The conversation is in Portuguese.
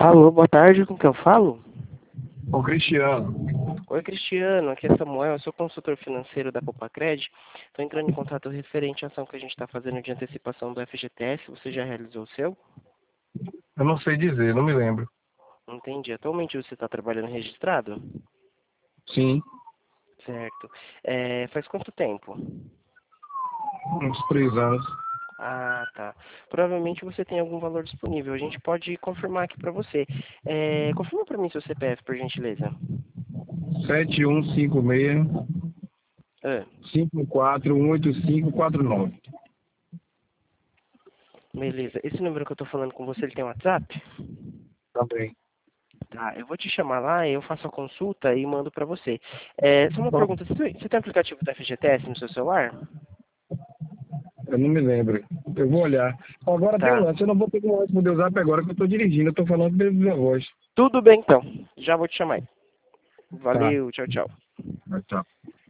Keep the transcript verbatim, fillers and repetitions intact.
Alô, boa tarde, com quem eu falo? Ô, Cristiano. Oi, Cristiano, aqui é Samuel, eu sou consultor financeiro da Copacred. Estou entrando em contato referente à ação que a gente está fazendo de antecipação do F G T S. Você já realizou o seu? Eu não sei dizer, não me lembro. Entendi. Atualmente você está trabalhando registrado? Sim, Certo. É, faz quanto tempo? uns três anos. Ah, tá. Provavelmente você tem algum valor disponível. A gente pode confirmar aqui para você. É, confirma para mim seu C P F, por gentileza. sete um cinco seis, Ah, cinco quatro um oito cinco quatro nove. beleza. Esse número que eu estou falando com você, ele tem WhatsApp? Também. Tá, eu vou te chamar lá, eu faço a consulta e mando para você. É, só uma Bom, pergunta, você tem você tem aplicativo do F G T S no seu celular? eu não me lembro. Eu vou olhar. Agora tem um Tá. lance, eu não vou ter como responder o zap agora que eu tô dirigindo, eu tô falando pela minha voz. Tudo bem então. Já vou te chamar aí. Tá, Valeu, tchau, tchau. tchau.